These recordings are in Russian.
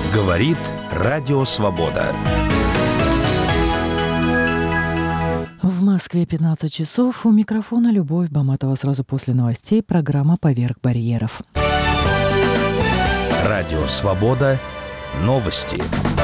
Говорит Радио Свобода. В Москве 15 часов. У микрофона Любовь Баматова. Сразу после новостей программа «Поверх барьеров». Радио Свобода. Новости.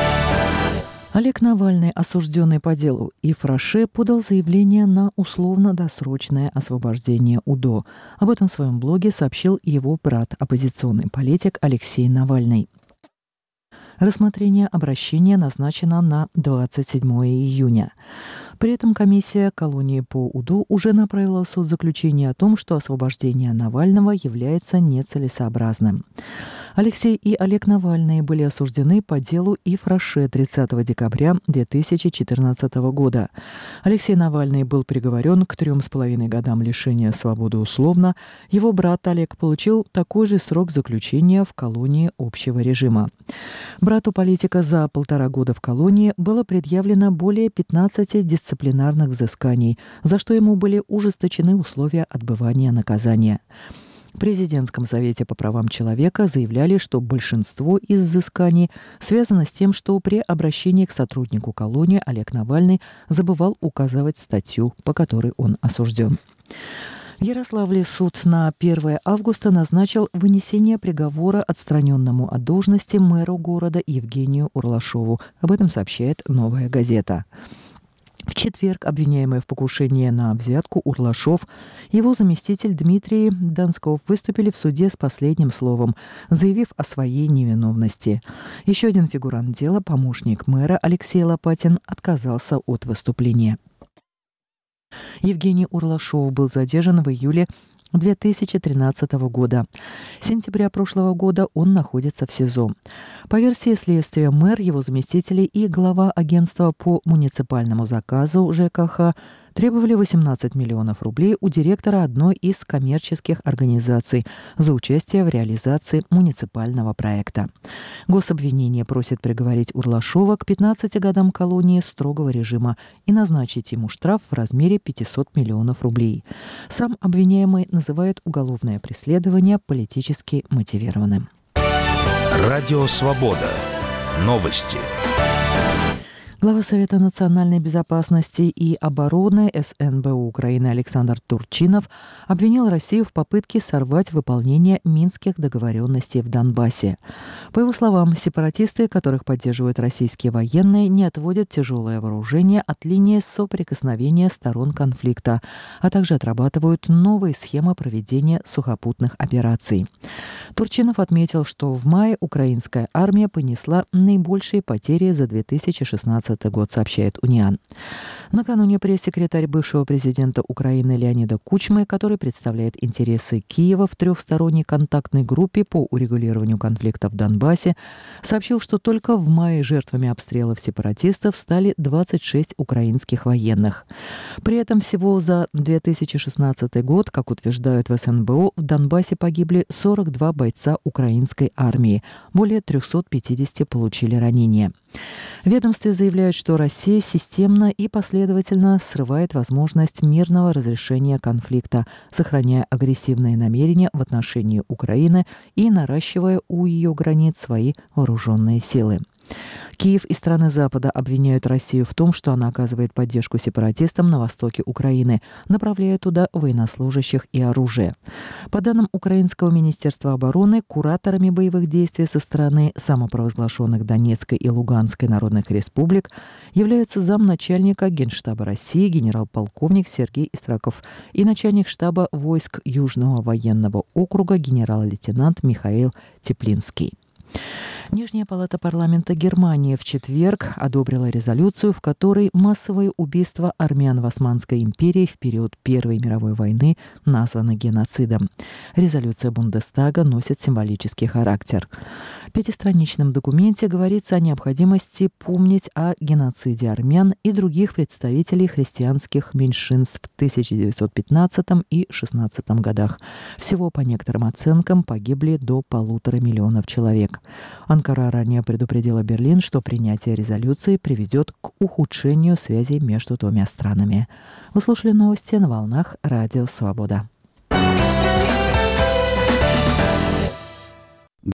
Олег Навальный, осужденный по делу Ифраше, подал заявление на условно-досрочное освобождение УДО. Об этом в своем блоге сообщил его брат, оппозиционный политик Алексей Навальный. Рассмотрение обращения назначено на 27 июня. При этом комиссия колонии по УДО уже направила в суд заключение о том, что освобождение Навального является нецелесообразным. Алексей и Олег Навальные были осуждены по делу Ифраше 30 декабря 2014 года. Алексей Навальный был приговорен к 3,5 годам лишения свободы условно. Его брат Олег получил такой же срок заключения в колонии общего режима. Брату политика за 1,5 года в колонии было предъявлено более 15 дисциплинарных взысканий, за что ему были ужесточены условия отбывания наказания. В Президентском совете по правам человека заявляли, что большинство из взысканий связано с тем, что при обращении к сотруднику колонии Олег Навальный забывал указывать статью, по которой он осужден. В Ярославле суд на 1 августа назначил вынесение приговора отстраненному от должности мэру города Евгению Урлашову. Об этом сообщает «Новая газета». В четверг обвиняемый в покушении на взятку Урлашов и его заместитель Дмитрий Донсков выступили в суде с последним словом, заявив о своей невиновности. Еще один фигурант дела, помощник мэра Алексей Лопатин, отказался от выступления. Евгений Урлашов был задержан в июле 2013 года. С сентября прошлого года он находится в СИЗО. По версии следствия, мэр, его заместители и глава агентства по муниципальному заказу ЖКХ требовали 18 миллионов рублей у директора одной из коммерческих организаций за участие в реализации муниципального проекта. Гособвинение просит приговорить Урлашова к 15 годам колонии строгого режима и назначить ему штраф в размере 500 миллионов рублей. Сам обвиняемый называет уголовное преследование политически мотивированным. Радио Свобода. Новости. Глава Совета национальной безопасности и обороны СНБУ Украины Александр Турчинов обвинил Россию в попытке сорвать выполнение минских договоренностей в Донбассе. По его словам, сепаратисты, которых поддерживают российские военные, не отводят тяжелое вооружение от линии соприкосновения сторон конфликта, а также отрабатывают новые схемы проведения сухопутных операций. Турчинов отметил, что в мае украинская армия понесла наибольшие потери за 2016 год, сообщает УНИАН. Накануне пресс-секретарь бывшего президента Украины Леонида Кучмы, который представляет интересы Киева в трехсторонней контактной группе по урегулированию конфликта в Донбассе, сообщил, что только в мае жертвами обстрелов сепаратистов стали 26 украинских военных. При этом всего за 2016 год, как утверждают в СНБО, в Донбассе погибли 42 бойца украинской армии, более 350 получили ранения. В ведомстве заявляют, что Россия системно и последовательно срывает возможность мирного разрешения конфликта, сохраняя агрессивные намерения в отношении Украины и наращивая у ее границ свои вооруженные силы. Киев и страны Запада обвиняют Россию в том, что она оказывает поддержку сепаратистам на востоке Украины, направляя туда военнослужащих и оружие. По данным Украинского министерства обороны, кураторами боевых действий со стороны самопровозглашенных Донецкой и Луганской народных республик являются замначальника Генштаба России генерал-полковник Сергей Истраков и начальник штаба войск Южного военного округа генерал-лейтенант Михаил Теплинский. Нижняя палата парламента Германии в четверг одобрила резолюцию, в которой массовые убийства армян в Османской империи в период Первой мировой войны названы геноцидом. Резолюция Бундестага носит символический характер. В пятистраничном документе говорится о необходимости помнить о геноциде армян и других представителей христианских меньшинств в 1915 и 1916 годах. Всего, по некоторым оценкам, погибли до 1,5 миллиона человек. Анкара ранее предупредила Берлин, что принятие резолюции приведет к ухудшению связей между двумя странами. Вы слушали новости на волнах Радио Свобода.